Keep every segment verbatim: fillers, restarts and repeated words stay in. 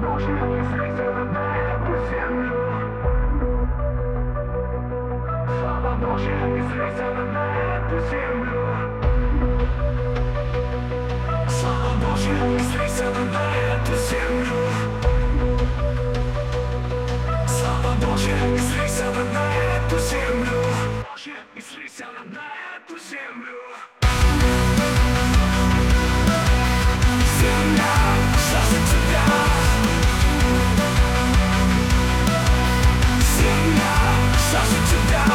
Божья слетела на эту землю. Слава Божья слетела на эту землю. Слава Божья слетела на эту землю. Слава Божья слетела на эту землю. Божья слетела на эту землю. Земля жаждет тебя. Земля жаждет тебя.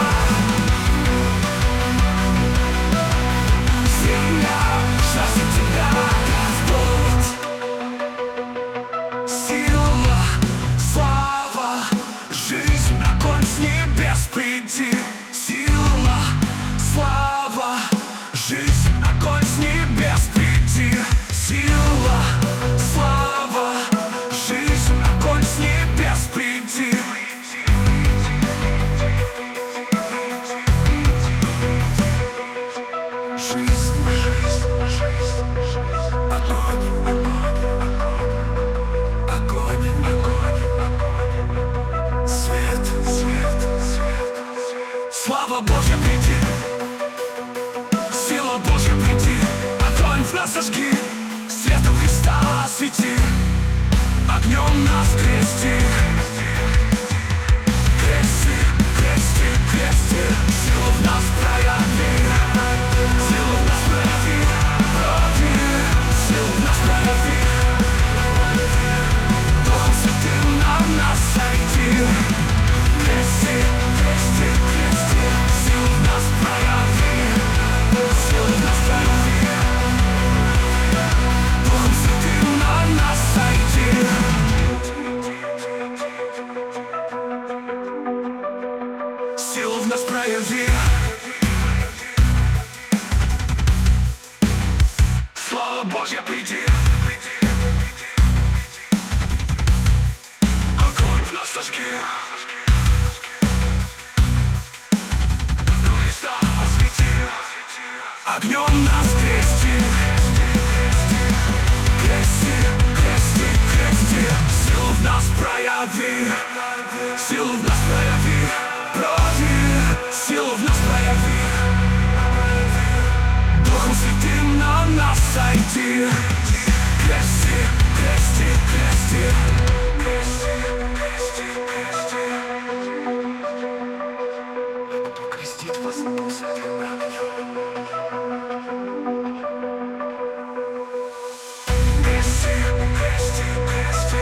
Земля жаждет тебя. Господь, сила, слава, жизнь, огонь с небес приди. Сила, слава, жизнь, огонь с небес приди. Сила, слава, жизнь, огонь с небес приди. Жизнь, жизнь, жизнь, жизнь. Огонь, огонь, огонь, огонь, огонь. Свет, свет, свет, свет. Слава Божья приди. Сила Божья приди. Огонь в нас зажги. Светом Христа освети. Огнем нас крести. Крести, крести, крести. Силу в нас прояви. Силу в нас прояви. Прояви. Силу в нас прояви. Духом Святым на нас сойти. Крести, крести, крести. Силу в нас прояви. Силу в нас прояви. Духом Святым на нас сойти. Силу в нас прояви. Слава Божья приди. Огонь в нас зажги. Христа освети. Огнем нас крести. Крести, крести, крести. Силу в нас прояви. Силу в нас прояви. Прояви. Силу в нас прояви. Духом Святым на нас сойти. Крести, крести, крести. Крести, крести, крести. Крестит вас Дух Святым на меня. Крести, крести, крести.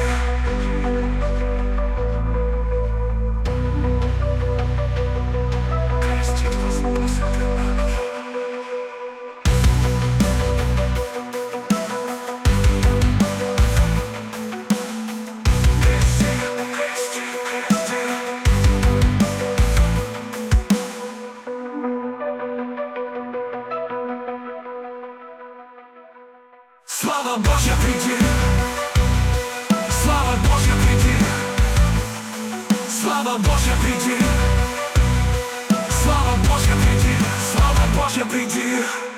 Крестит вас Дух Святым на меня. Слава Божья приди. Слава Божья приди. Слава Божья приди. Слава Божья приди. Слава Божья приди.